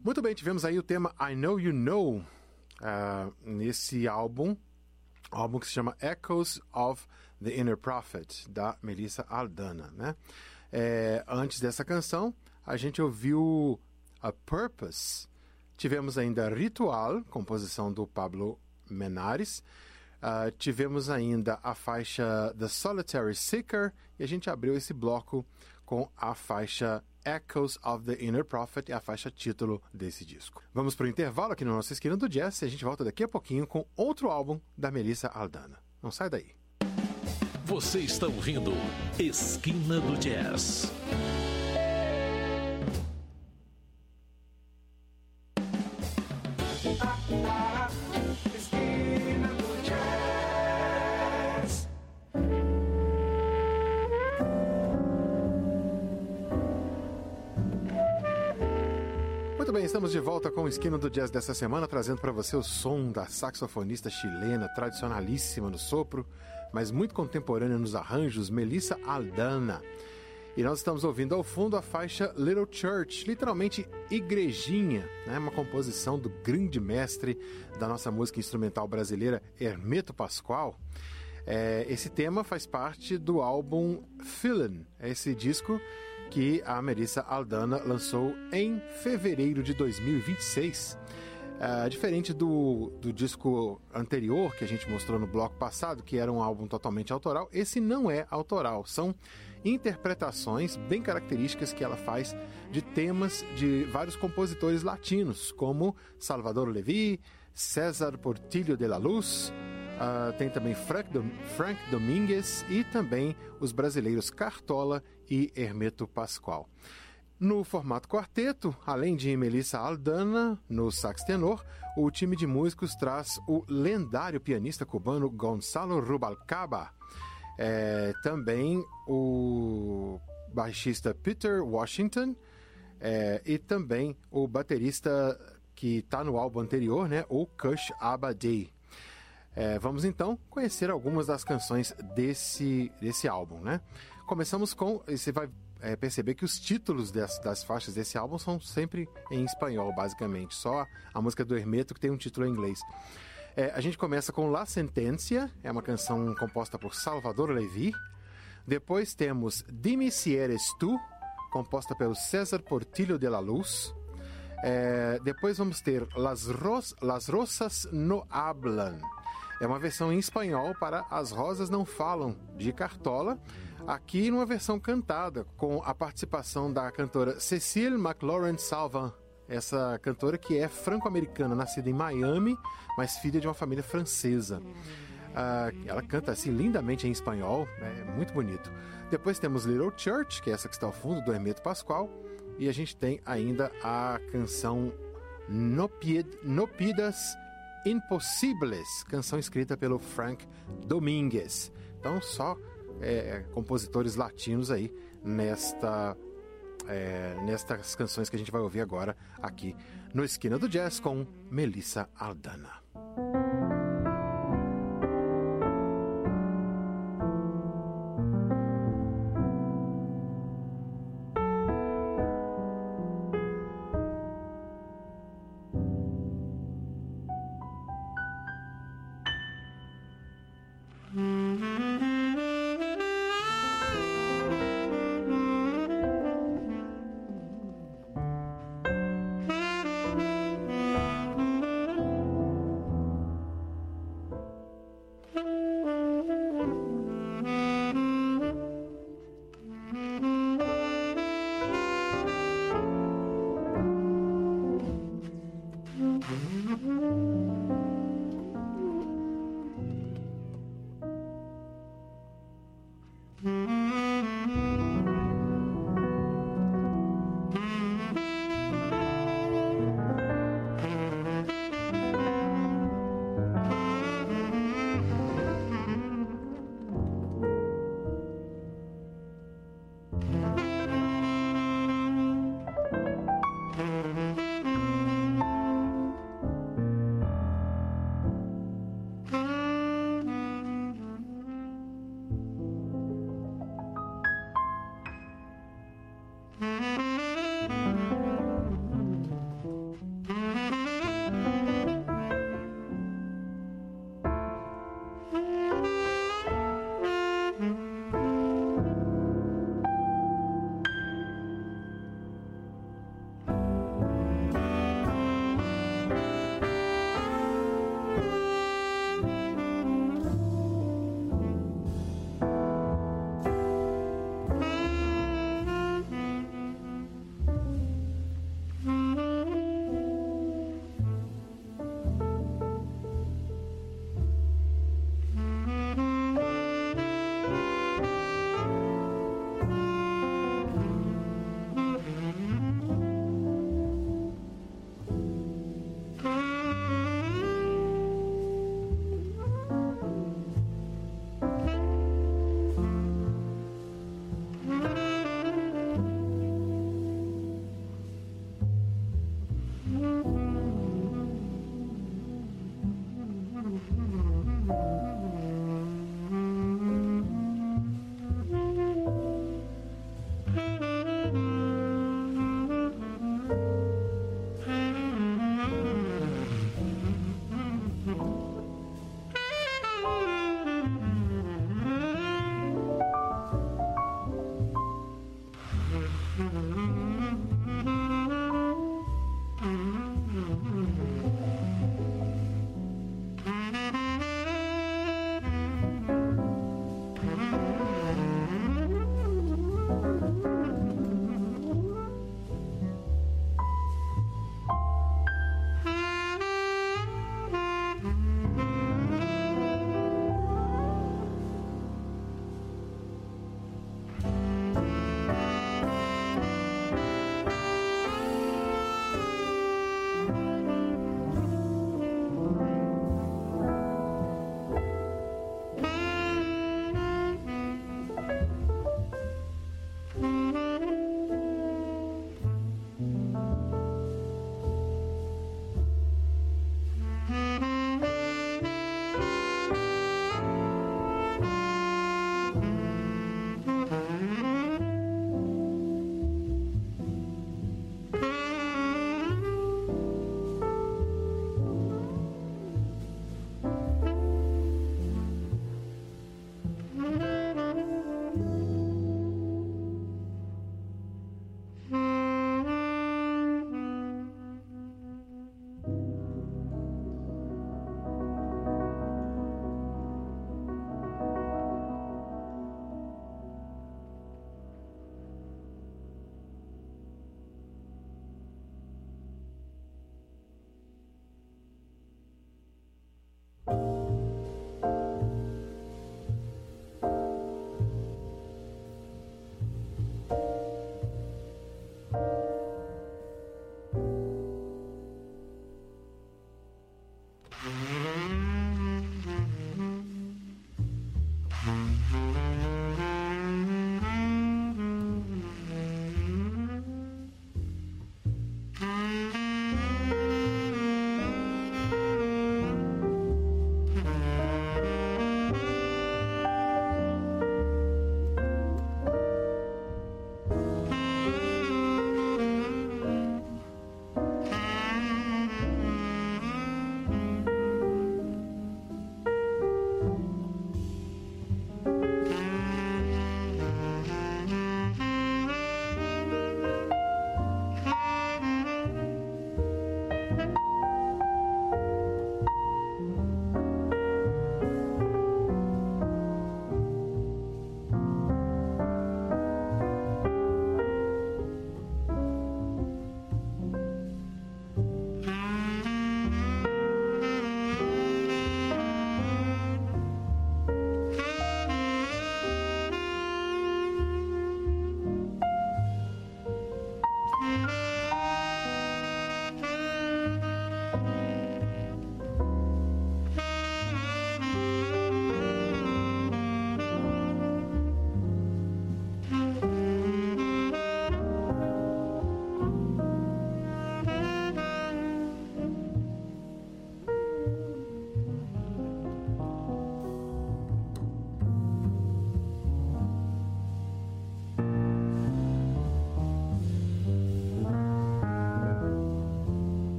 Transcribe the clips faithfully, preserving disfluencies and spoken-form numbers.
Muito bem, tivemos aí o tema I Know You Know, uh, nesse álbum, álbum que se chama Echoes of the Inner Prophet, da Melissa Aldana, né? É, antes dessa canção, a gente ouviu A Purpose, tivemos ainda Ritual, composição do Pablo Menares, uh, tivemos ainda a faixa The Solitary Seeker, e a gente abriu esse bloco com a faixa Echoes of the Inner Prophet, é a faixa título desse disco. Vamos para o intervalo aqui no nosso Esquina do Jazz e a gente volta daqui a pouquinho com outro álbum da Melissa Aldana. Não sai daí. Você está ouvindo Esquina do Jazz. Esquina do Jazz. Muito bem, estamos de volta com o Esquina do Jazz dessa semana, trazendo para você o som da saxofonista chilena, tradicionalíssima no sopro, mas muito contemporânea nos arranjos, Melissa Aldana. E nós estamos ouvindo ao fundo a faixa Little Church, literalmente igrejinha, né? Uma composição do grande mestre da nossa música instrumental brasileira, Hermeto Pascoal. É, esse tema faz parte do álbum Feelin', é esse disco que a Melissa Aldana lançou em fevereiro de dois mil e vinte e seis. Uh, diferente do, do disco anterior que a gente mostrou no bloco passado, que era um álbum totalmente autoral, esse não é autoral, são interpretações bem características que ela faz de temas de vários compositores latinos, como Salvador Levi, César Portillo de la Luz, uh, tem também Frank, Dom- Frank Domingues e também os brasileiros Cartola e Hermeto Pascoal. No formato quarteto, além de Melissa Aldana no sax tenor, o time de músicos traz o lendário pianista cubano Gonzalo Rubalcaba, é, também o baixista Peter Washington é, e também o baterista que está no álbum anterior, né, o Kush Abadi. É, vamos então conhecer algumas das canções desse, desse álbum, né? Começamos com, você vai É, perceber que os títulos das, das faixas desse álbum são sempre em espanhol, basicamente. Só a música do Hermeto que tem um título em inglês. É, a gente começa com La Sentencia, é uma canção composta por Salvador Levi. Depois temos Dime si eres tú, composta pelo César Portillo de la Luz. É, depois vamos ter Las, Ros- Las Rosas no Hablan. É uma versão em espanhol para As Rosas Não Falam, de Cartola, aqui numa versão cantada, com a participação da cantora Cecile McLaurin Salvin, essa cantora que é franco-americana, nascida em Miami, mas filha de uma família francesa. Uh, ela canta assim lindamente em espanhol, é muito bonito. Depois temos Little Church, que é essa que está ao fundo, do Hermeto Pascoal, e a gente tem ainda a canção No, Pied, no Pidas Impossibles, canção escrita pelo Frank Domingues. Então só é, compositores latinos aí nesta, é, nestas canções que a gente vai ouvir agora aqui no Esquina do Jazz com Melissa Aldana.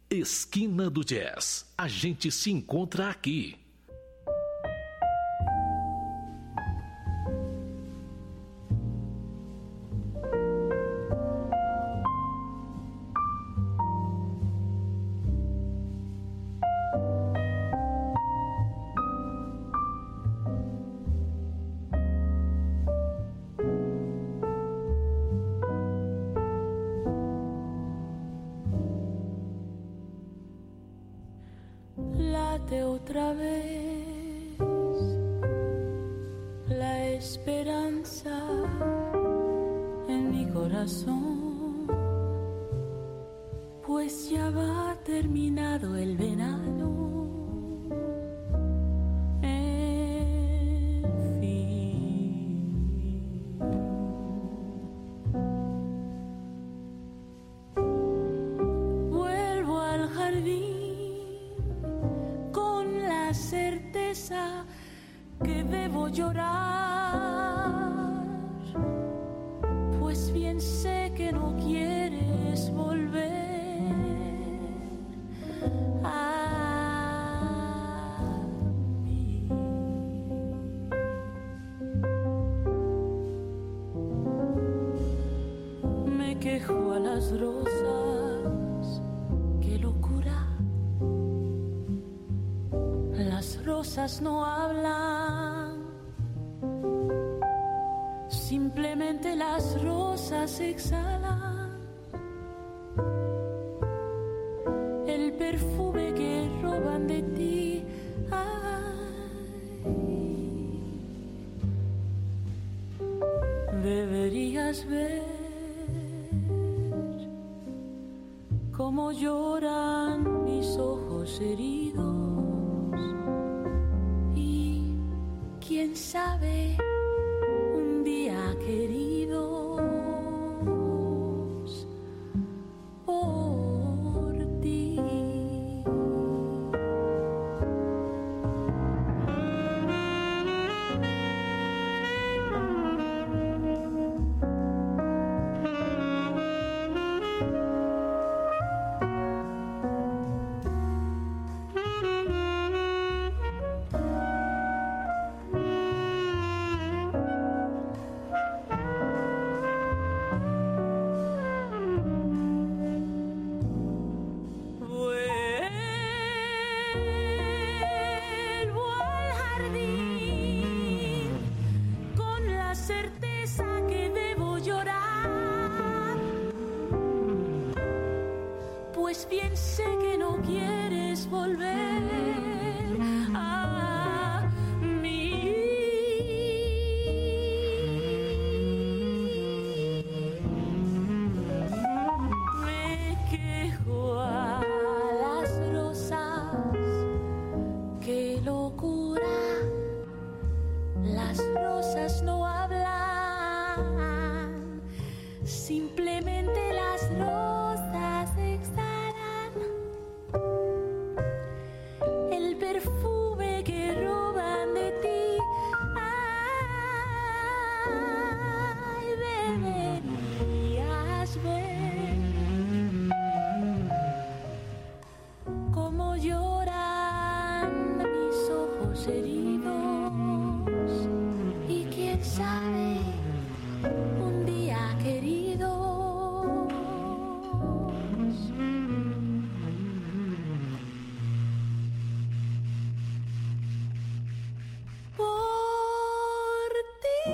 Esquina do Jazz. A gente se encontra aqui. Late otra vez la esperanza en mi corazón, pues ya va terminado el verano. En fin, vuelvo al jardín certeza que debo llorar, pues bien sé que no quieres volver a mí. Me quejo a las rosas, qué locura. Las rosas no hablan, simplemente las rosas exhalan el perfume que roban de ti. Ay, deberías ver cómo lloran mis ojos heridos. ¿Quién sabe un día queridos por ti? Pues bien sé que no quieres volver a mí. Me quejo a las rosas, qué locura. Las rosas no hablan, simplemente las rosas exhalan el perfume que roban de ti. Ay, deberías ver cómo lloran mis ojos heridos. Y quién sabe, un día queridos por ti.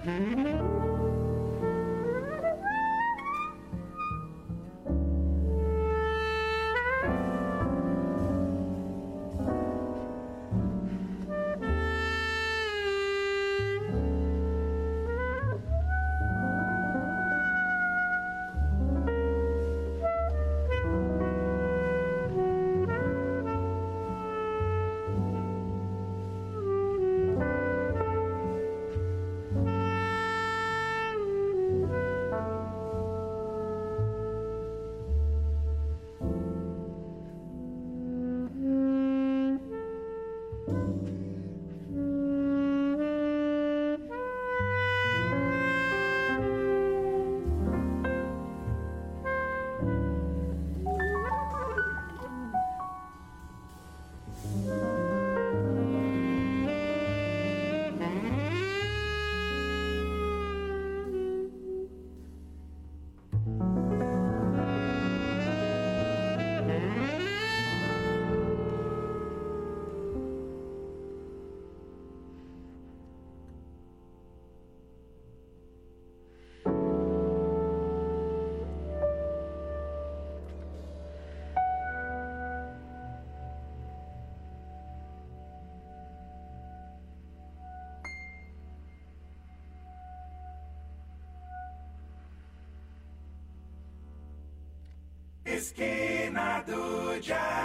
Esquina do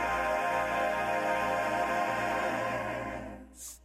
Jazz.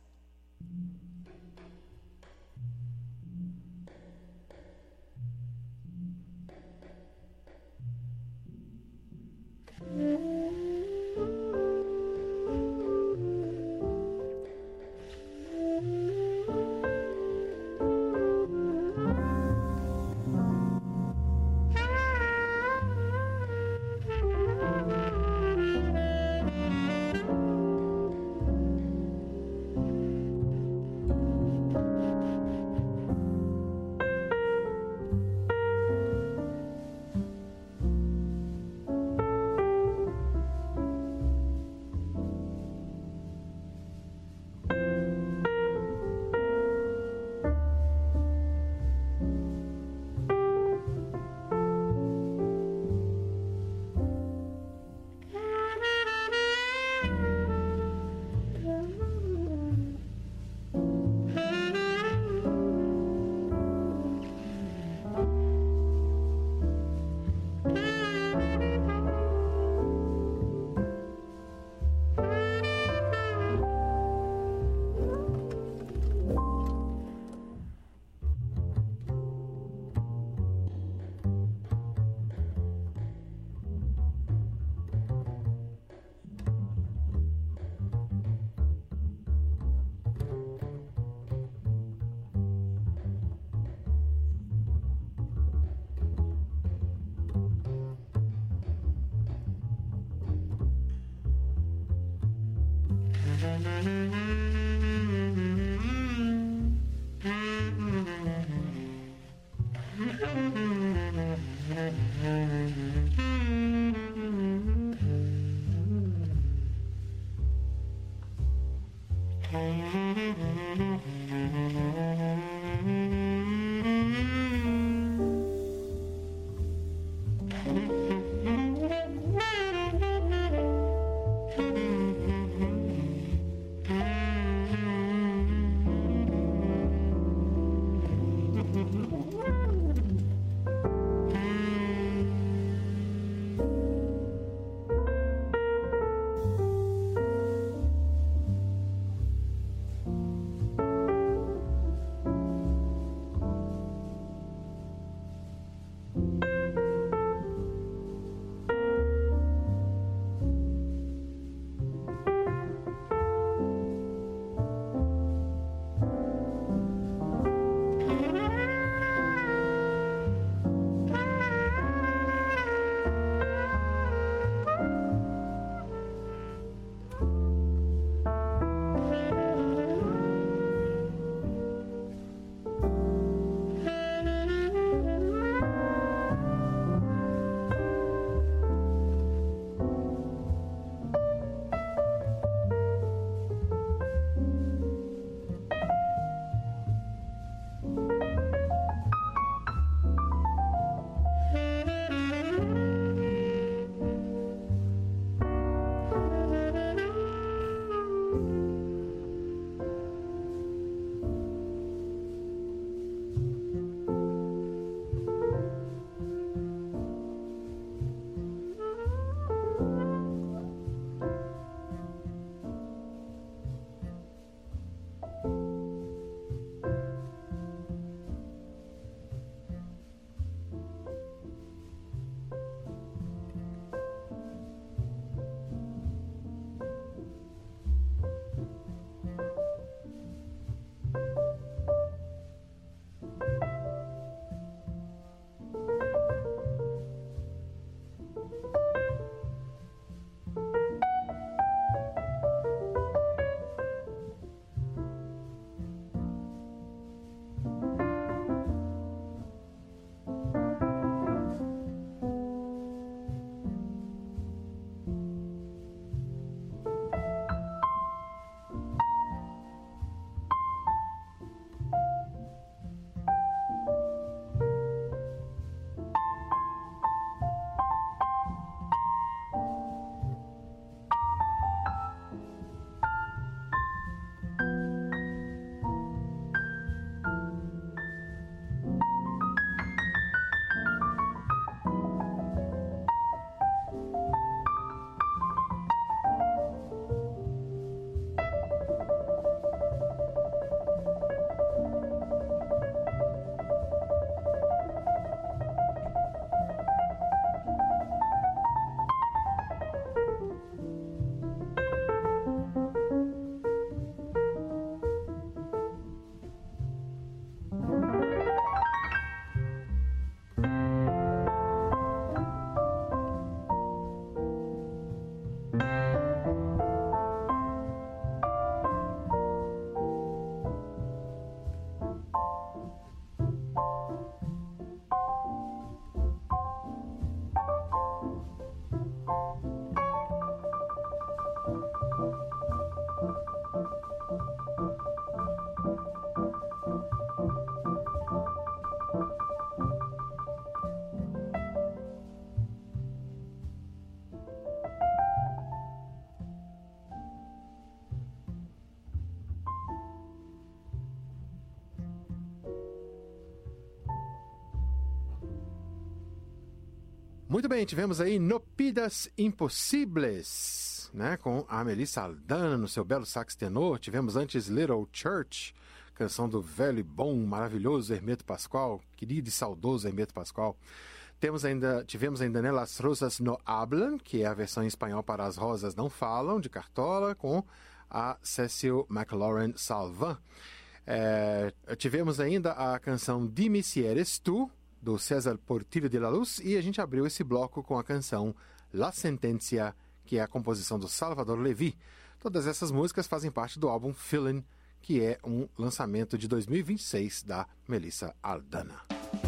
Muito bem, tivemos aí No Pidas Impossibles, né, com a Melissa Aldana no seu belo sax tenor. Tivemos antes Little Church, canção do velho e bom, maravilhoso Hermeto Pascoal, querido e saudoso Hermeto Pascoal. Temos ainda, tivemos ainda né, Las Rosas No Hablan, que é a versão em espanhol para As Rosas Não Falam, de Cartola, com a Cecil McLaurin Salvin. É, tivemos ainda a canção Dime Si Eres Tu, do César Portillo de la Luz, e a gente abriu esse bloco com a canção La Sentencia, que é a composição do Salvador Levi. Todas essas músicas fazem parte do álbum Feelin', que é um lançamento de dois mil e vinte e seis da Melissa Aldana.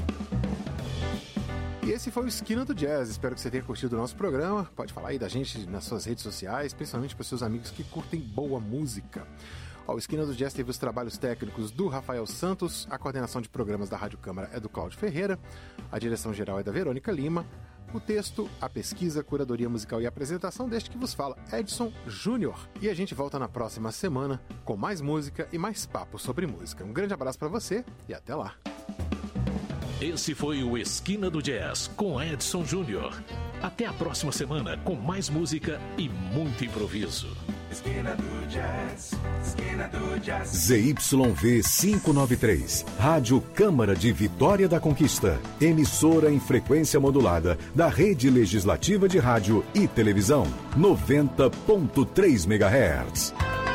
E esse foi o Esquina do Jazz. Espero que você tenha curtido o nosso programa. Pode falar aí da gente nas suas redes sociais, principalmente para os seus amigos que curtem boa música. Ó, o Esquina do Jazz teve os trabalhos técnicos do Rafael Santos, a coordenação de programas da Rádio Câmara é do Cláudio Ferreira, a direção geral é da Verônica Lima, o texto, a pesquisa, curadoria musical e apresentação deste que vos fala, Edson Júnior. E a gente volta na próxima semana com mais música e mais papo sobre música. Um grande abraço para você e até lá. Esse foi o Esquina do Jazz com Edson Júnior. Até a próxima semana com mais música e muito improviso. Esquina do Jazz, Esquina do Jazz. Z Y V quinhentos e noventa e três, Rádio Câmara de Vitória da Conquista, emissora em frequência modulada da Rede Legislativa de Rádio e Televisão, noventa ponto três megahertz.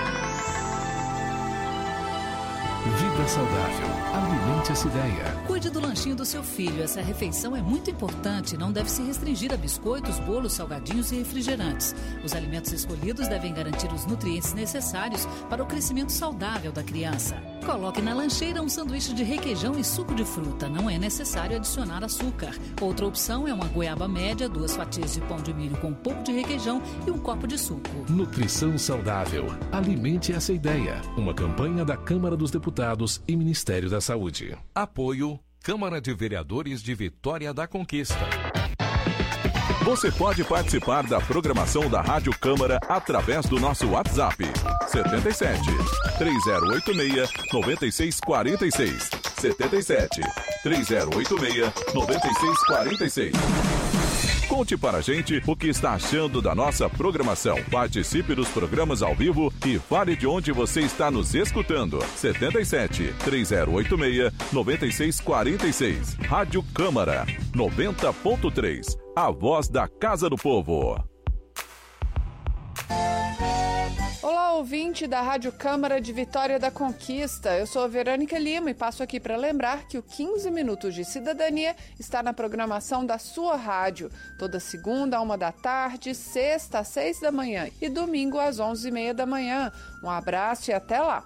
Vida saudável. Alimente essa ideia. Cuide do lanchinho do seu filho. Essa refeição é muito importante e não deve se restringir a biscoitos, bolos, salgadinhos e refrigerantes. Os alimentos escolhidos devem garantir os nutrientes necessários para o crescimento saudável da criança. Coloque na lancheira um sanduíche de requeijão e suco de fruta. Não é necessário adicionar açúcar. Outra opção é uma goiaba média, duas fatias de pão de milho com um pouco de requeijão e um copo de suco. Nutrição saudável. Alimente essa ideia. Uma campanha da Câmara dos Deputados e Ministério da Saúde. Apoio Câmara de Vereadores de Vitória da Conquista. Você pode participar da programação da Rádio Câmara através do nosso WhatsApp setenta e sete, três zero oito seis, nove seis quatro seis setenta e sete, três zero oito seis, nove seis quatro seis. Conte para a gente o que está achando da nossa programação. Participe dos programas ao vivo e fale de onde você está nos escutando. setenta e sete, três zero oito seis, nove seis quatro seis. Rádio Câmara, noventa ponto três. A voz da Casa do Povo. Olá, ouvinte da Rádio Câmara de Vitória da Conquista. Eu sou a Verônica Lima e passo aqui para lembrar que o quinze Minutos de Cidadania está na programação da sua rádio. Toda segunda, a uma da tarde, sexta, às seis da manhã e domingo, às onze e meia da manhã. Um abraço e até lá.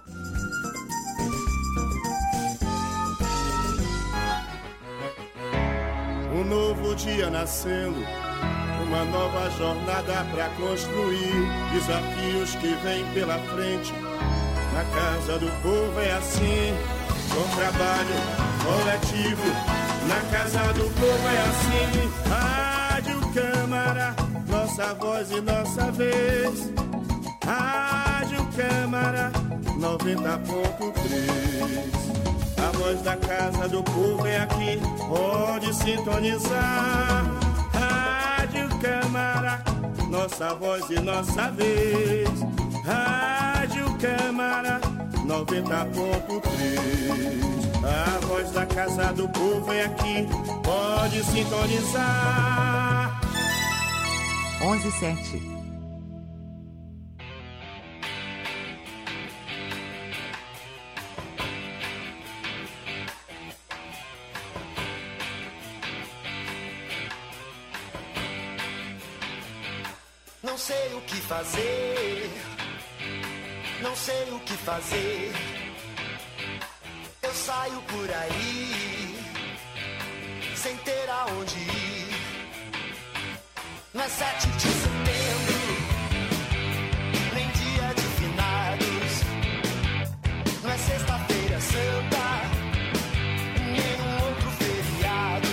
Um novo dia nascendo, uma nova jornada pra construir, desafios que vêm pela frente. Na Casa do Povo é assim, com trabalho coletivo. Na Casa do Povo é assim, Rádio Câmara, nossa voz e nossa vez. Rádio Câmara, noventa ponto três. A voz da Casa do Povo é aqui, pode sintonizar. Rádio Câmara, nossa voz e nossa vez. Rádio Câmara, noventa ponto três. A voz da Casa do Povo é aqui, pode sintonizar. onze e sete. Não sei o que fazer, não sei o que fazer. Eu saio por aí, sem ter aonde ir. Não é sete de setembro, nem dia de finados. Não é sexta-feira santa, nem um outro feriado.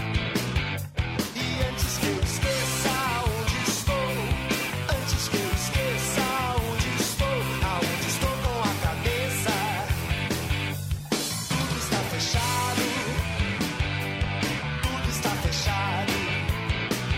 E antes que eu esqueça onde estou, antes que eu esqueça onde estou, aonde estou com a cabeça, tudo está fechado, tudo está fechado.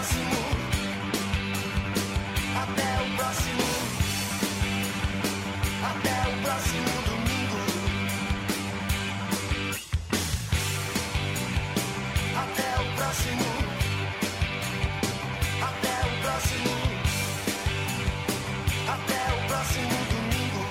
próximo. Até o próximo. Até o próximo domingo. Até o próximo. Até o próximo. Até o próximo domingo.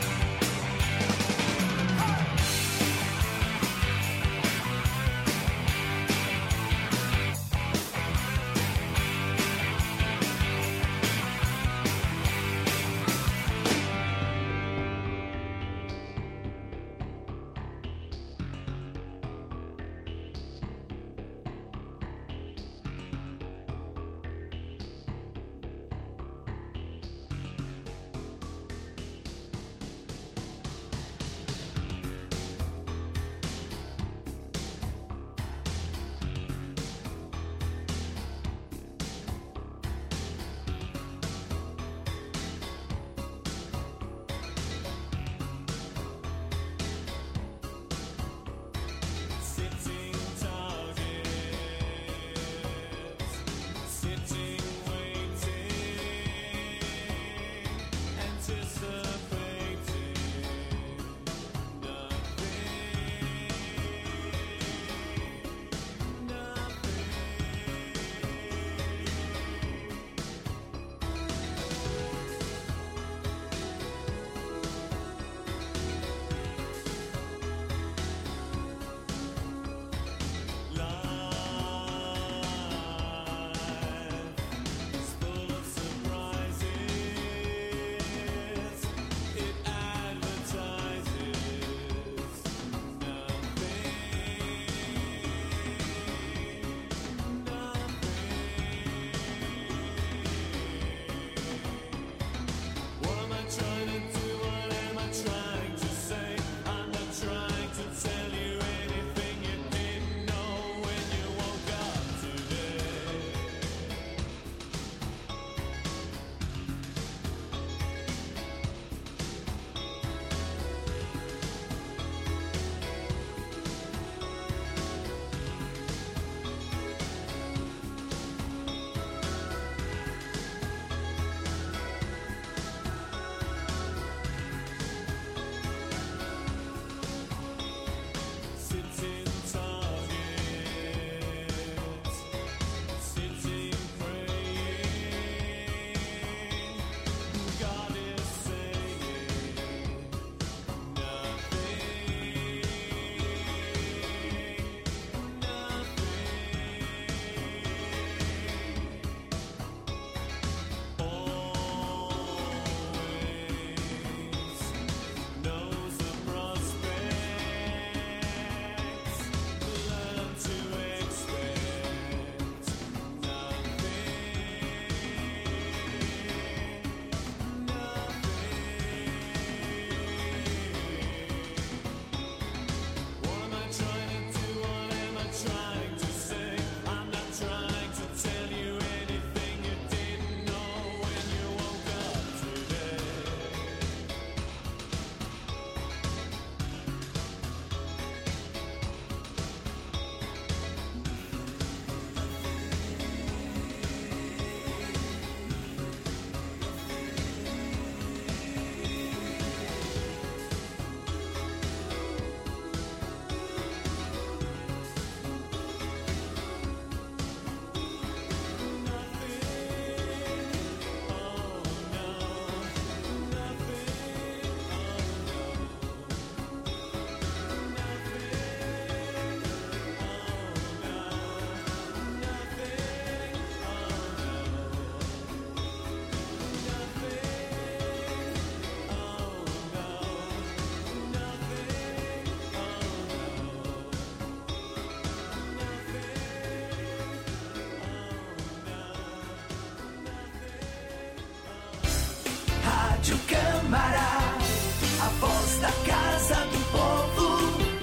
Rádio Câmara, a voz da Casa do Povo.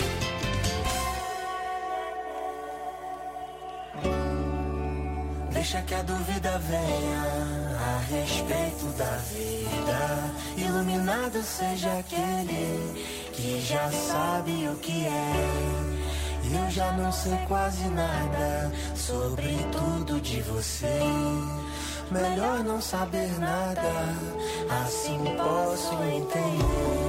Deixa que a dúvida venha a respeito da vida. Iluminado seja aquele que já sabe o que é. Eu já não sei quase nada sobre tudo de você. melhor não saber nada, assim posso entender.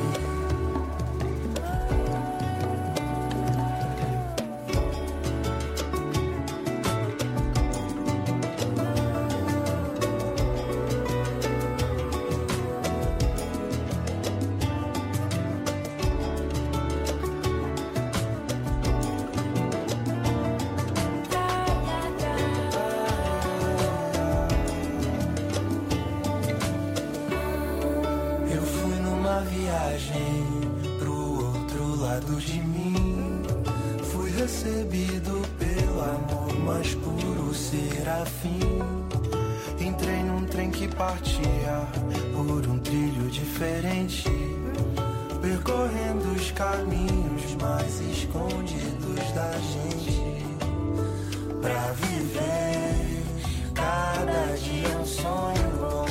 Recebido pelo amor mais puro serafim. Entrei num trem que partia por um trilho diferente, percorrendo os caminhos mais escondidos da gente. Pra viver cada dia um sonho bom,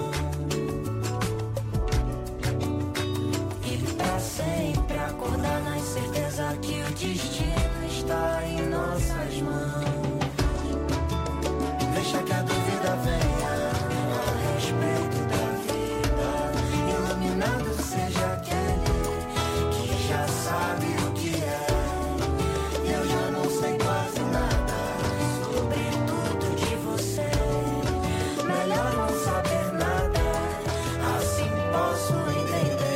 e pra sempre acordar na certeza que o destino está em nossas mãos. Deixa que a dúvida venha a respeito da vida. Iluminado seja aquele que já sabe o que é. Eu já não sei quase nada sobre tudo de você. Melhor não saber nada, assim posso entender.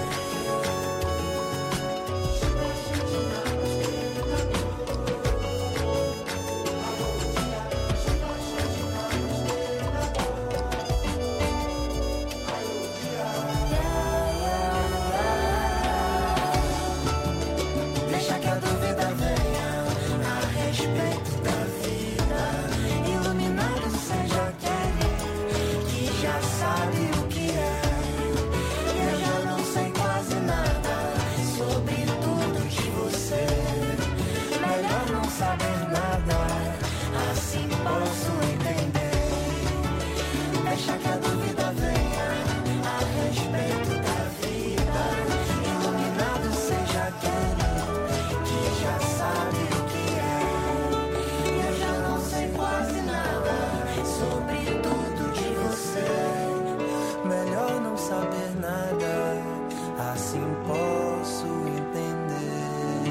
Deixa que a dúvida venha a respeito da vida. Iluminado seja aquele que já sabe o que é. Eu já não sei quase nada sobre tudo de você. Melhor não saber nada, assim posso entender.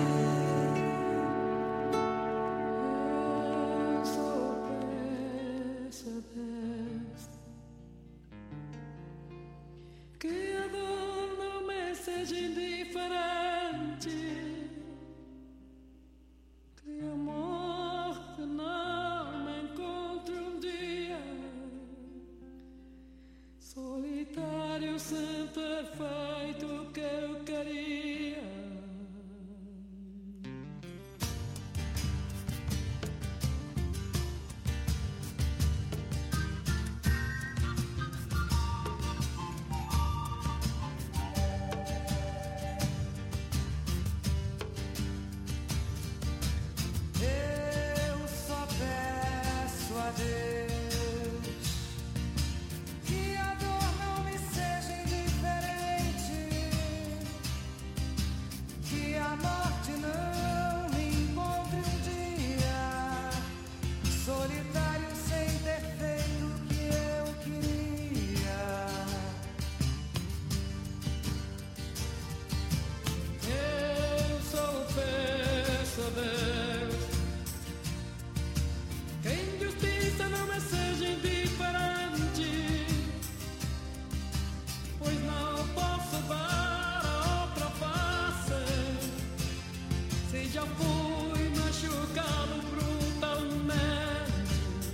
Eu sou que a dor não me seja indiferente, que a morte não me encontre um dia solitário sem ter feito o que eu queria. Já fui machucado brutalmente.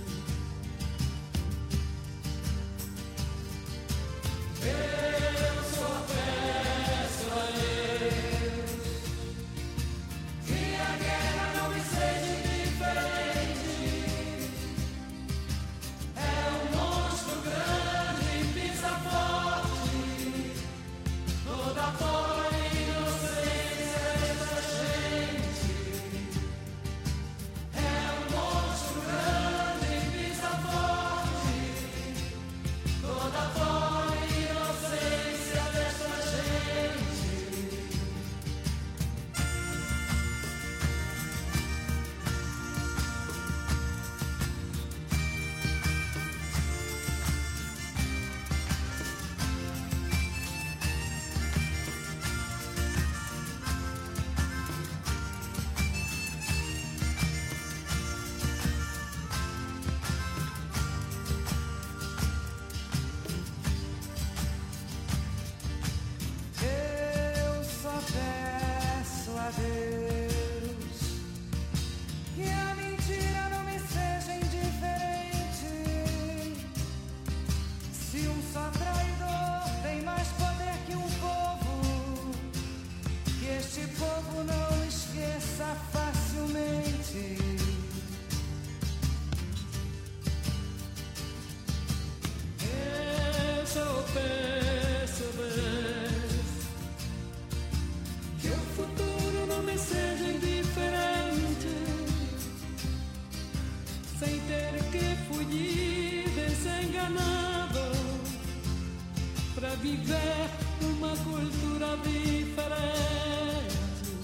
que fui desenganado para viver uma cultura diferente.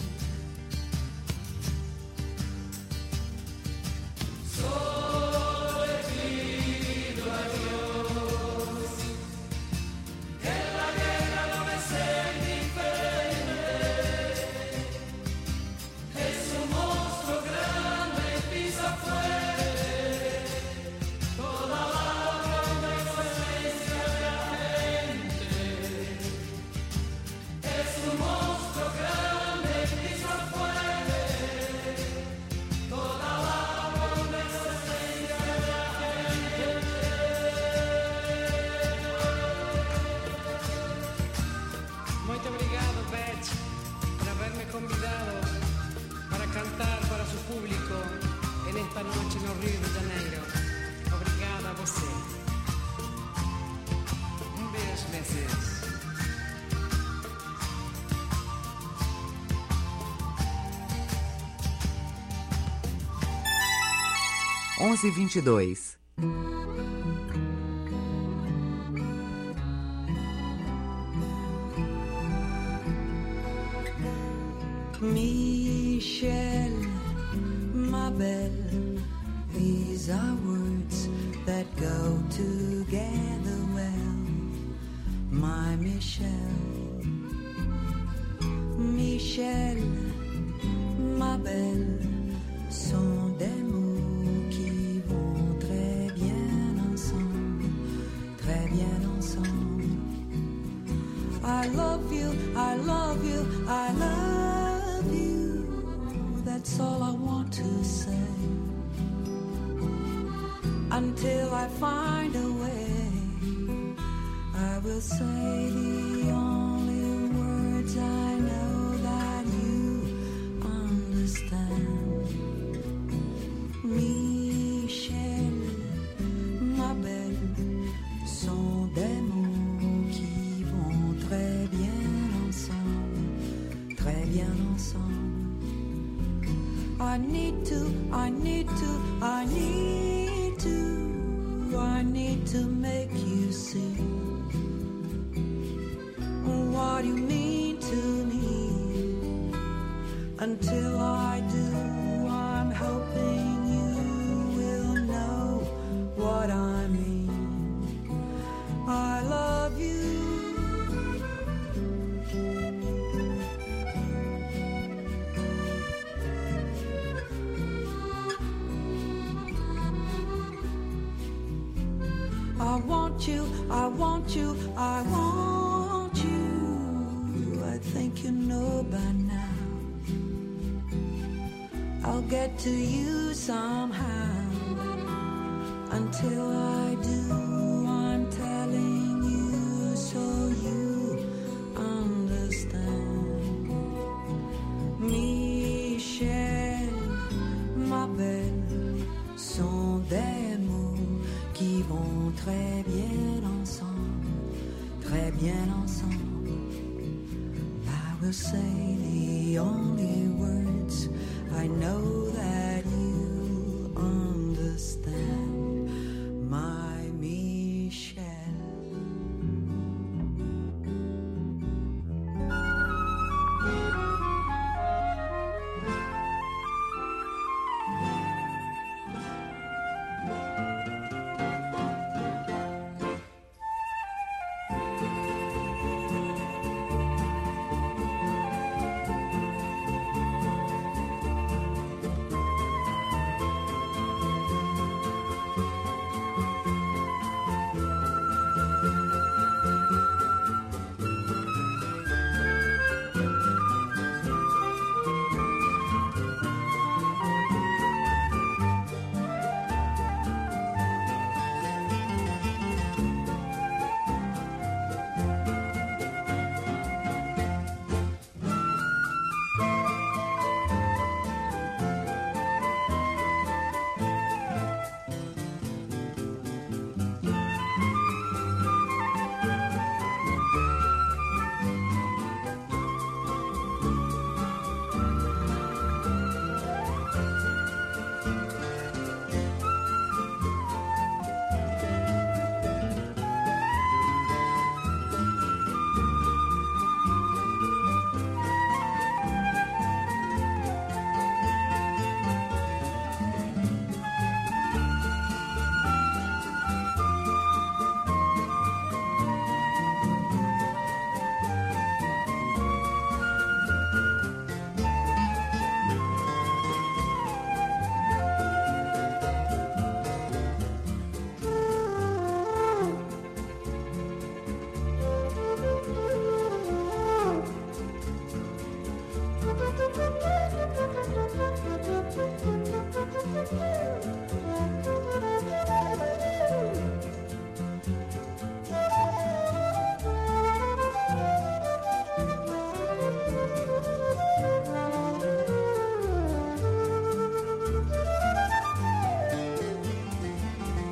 Solo le pido a Dios que la guerra no me sea indiferente. Es un monstruo grande, pisa fuerte toda la grande existencia de la gente. Es un monstruo grande, pisa fuerte toda la grande existencia de la gente. Muito obrigado, Beth, por haberme convidado para cantar para su público en esta noche en el Río de Janeiro. Obrigada a você. Um beijo, Mercedes. onze e vinte e dois. Michel, ma belle, these are words that go together well. My Michel, Michel, ma belle, sont des mots qui vont très bien ensemble, très bien ensemble. I love you, I love you, I love you. That's all I want to say. Until I find a way, I will say the only words I know that you understand. Michel, ma belle, sont des mots qui vont très bien ensemble, très bien ensemble. I need to, I need to, I need to, I need to make you see what you mean to me. Until I do, I'm hoping you will know what I mean. I love you. I want you, I want you, I want you. I think you know by now. I'll get to you somehow. Until I do, I'm telling you so you understand. Michel, ma belle, sont des mots qui vont très bien ensemble, très bien ensemble. I will say the only words I know that you understand, my Michel.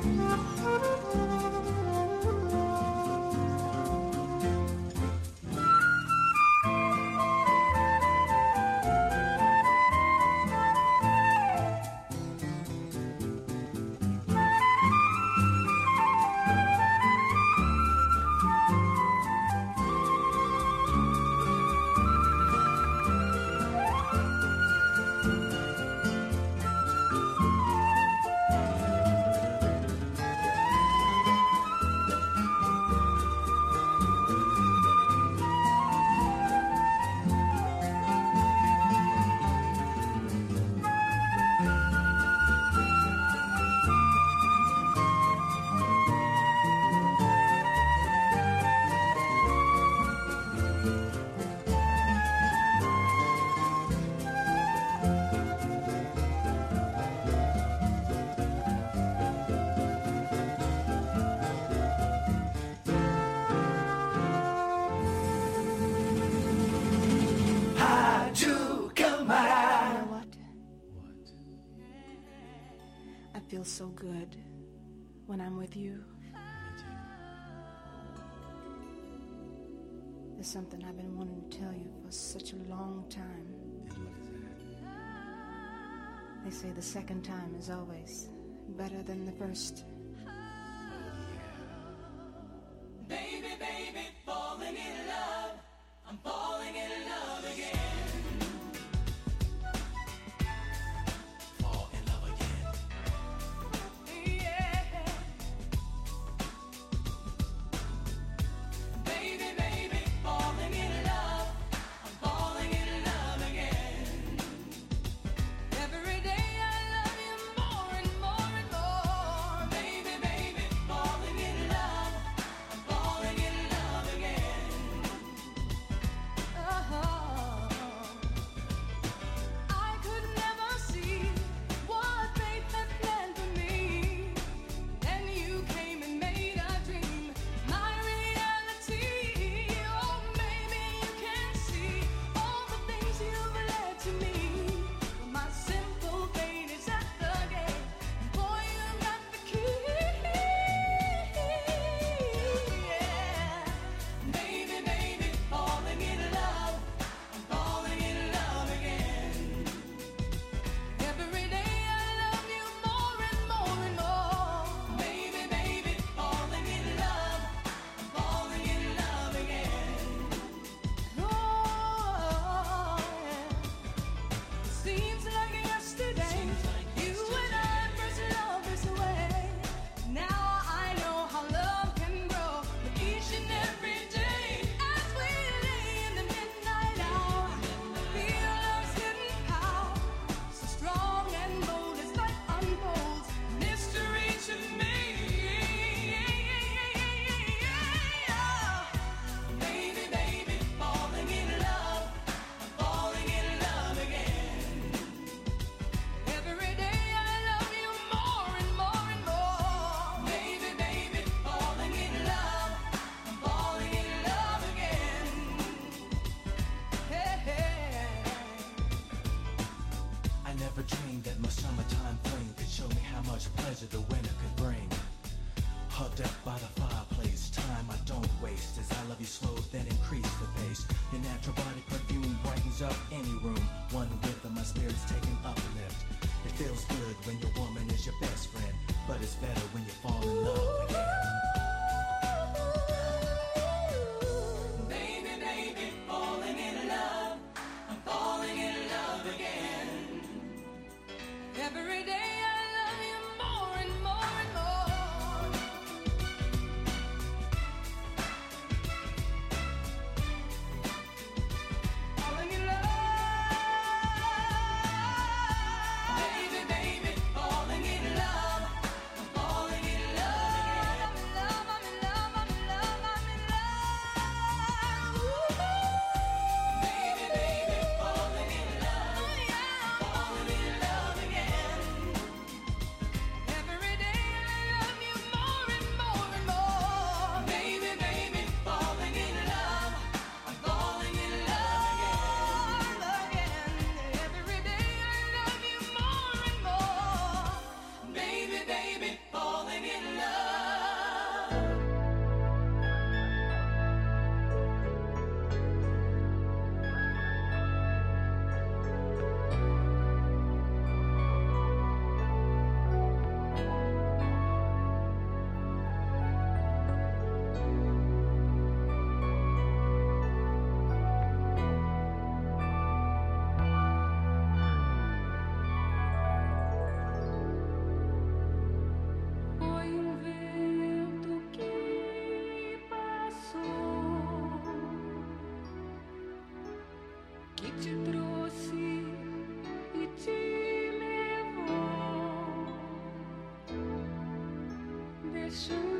Feels so good when I'm with you. There's something I've been wanting to tell you for such a long time. They say the second time is always better than the first. Baby, baby, falling in love. I'm falling in love again. The winter could bring. Hugged up by the fireplace, time I don't waste. As I love you slow, then increase the pace. Your natural body perfume brightens up any room. One rhythm, my spirit's taking uplift. It feels good when your woman is your best friend, but it's better when you fall in love again. Baby, baby, falling in love. I'm falling in love again. Every day. Love Christian